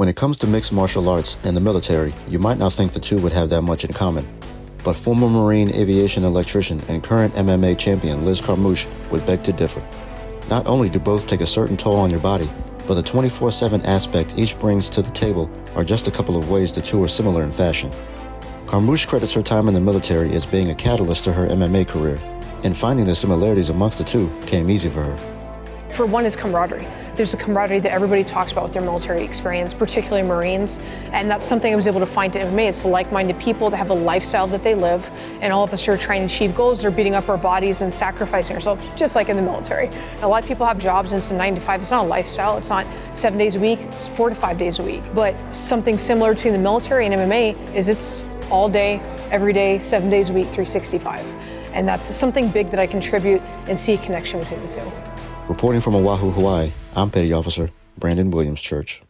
When it comes to mixed martial arts and the military, you might not think the two would have that much in common. But former Marine aviation electrician and current MMA champion Liz Carmouche would beg to differ. Not only do both take a certain toll on your body, but the 24/7 aspect each brings to the table are just a couple of ways the two are similar in fashion. Carmouche credits her time in the military as being a catalyst to her MMA career, and finding the similarities amongst the two came easy for her. For one is camaraderie. There's a camaraderie that everybody talks about with their military experience, particularly Marines, and that's something I was able to find in MMA. It's the like-minded people that have a lifestyle that they live, and all of us are trying to achieve goals. They're beating up our bodies and sacrificing ourselves, just like in the military. A lot of people have jobs and it's a 9 to 5. It's not a lifestyle. It's not 7 days a week. It's 4 to 5 days a week. But something similar between the military and MMA is it's all day, every day, 7 days a week, 365. And that's something big that I contribute and see a connection between the two. Reporting from Oahu, Hawaii, I'm Petty Officer Brandon Williams Church.